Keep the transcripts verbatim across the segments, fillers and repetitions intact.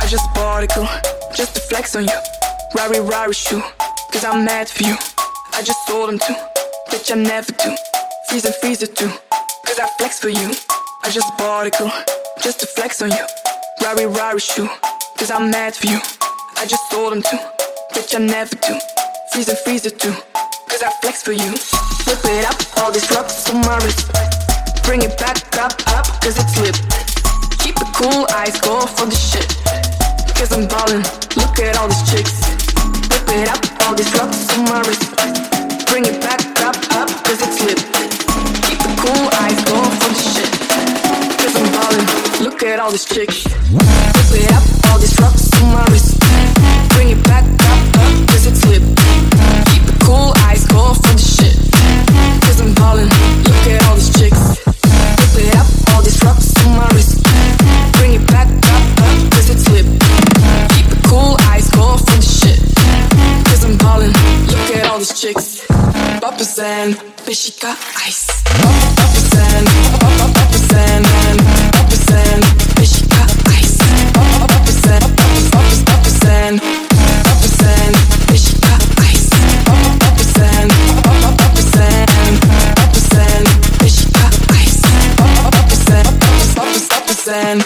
I just bought a girl, just to flex on you. Rari Rari shoe, cause I'm mad for you. I just sold them too, bitch I never do. Freeze and freeze it too, cause I flex for you. I just bought a girl, just to flex on you. Rari Rari shoe, cause I'm mad for you. I just sold them too, bitch I never do. Freeze and freeze it too, cause I flex for you. Whip it up, all these rocks on my wrist. Bring it back up, up, cause it's lit. Keep it cool, eyes go for the shit. Cause I'm ballin', look at all these chicks. Whip it up, all these rocks on my wrist. Bring it back up, up, cause it's lit. Keep it cool, eyes go for the shit. Cause I'm ballin', look at all these chicks. Whip it up, all these rocks on my wrist. Bring it back up, up, cause it's lit. Keep it cool, eyes go for the shit. Cause I'm ballin', look at all these chicks. Whip it up, all these rocks on my wrist. Bring it back up, up, cause it's lit. Keep it cool, eyes go for the shit. Cause I'm ballin', look at all these chicks. Papa's and bitch, got ice. Papa's and, Papa's and, Papa's and bitch, got ice. Papa's and, Papa's, Papa's and, Papa's and bitch, got ice. Papa's and, Papa's and, Papa's and bitch, got ice. Papa's and, Papa's, Papa's and.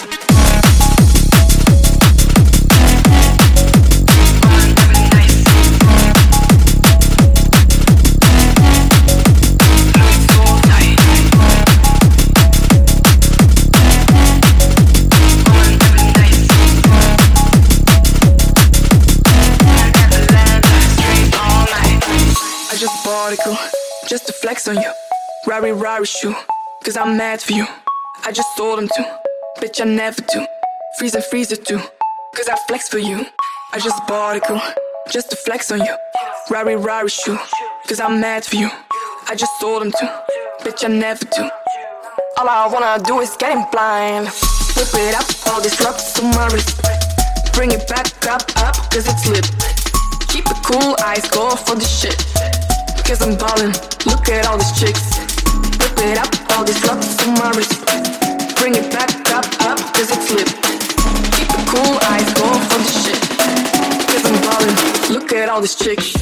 Just to flex on you. Rari Rari shoe, cause I'm mad for you. I just sold them too, bitch I never do. Freeze and freeze it too, cause I flex for you. I just bought a girl, just to flex on you. Rari Rari shoe, cause I'm mad for you. I just sold them too, bitch I never do. All I wanna do is get him blind. Whip it up, all these rocks on my wrist. Bring it back up, up, cause it's lit. Keep it cool, eyes go for the shit. Cause I'm ballin', look at all these chicks. Whip it up, all these rocks on my wrist. Bring it back up, up, cause it's lit. Keep it cool, eyes go for the shit. Cause I'm ballin', look at all these chicks.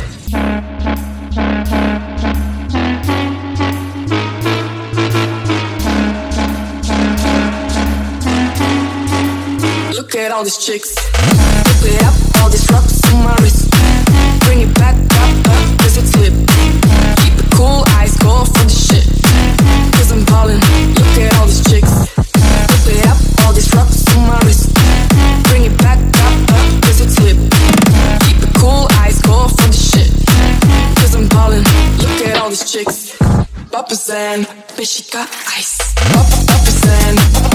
Look at all these chicks. Whip it up, all these rocks on my wrist. Bring it back up, up, cause it's lit. Keep it cool, eyes go for the shit. Cause I'm ballin', look at all these chicks. Whip it up, all these rocks on my wrist. Bring it back up, up, cause it's lit. Keep it cool, eyes go for the shit. Cause I'm ballin', look at all these chicks. Papa's and bitch, she got ice. Papa's and